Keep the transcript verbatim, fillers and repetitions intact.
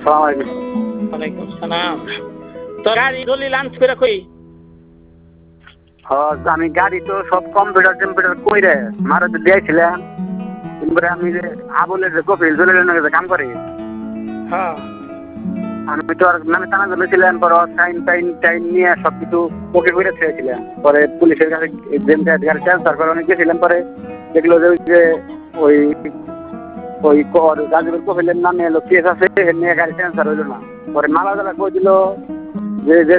সালাম আলাইকুম। ওয়ালাইকুম সালাম। তো গাড়ি ধরলি লাঞ্চ করে কই? হ্যাঁ আমি গাড়ি তো সব কম্পিউটার টম্পিউটার কইরে মারা তো দিয়েছিলাম। এবারে আমি যে আবুলের যে কপিল জলিলের যে কাম করি, হ্যাঁ আমি তো আর নামে টানা ধরেছিলাম, পরে টাইম টাইম টাইম নিয়ে সব কিছু ওকে করে ছেড়েছিলাম। পরে পুলিশের কাছে গাড়ি ট্রান্সফার করে অনেক গেছিলাম, পরে দেখলো যে ওই যে ওই ওই কর গাজীপুর কপিলের নামে এলো কেস আছে, নিয়ে গাড়ি ট্রান্সফার হইলো না। পরে মালা দালা কই দিল যে যে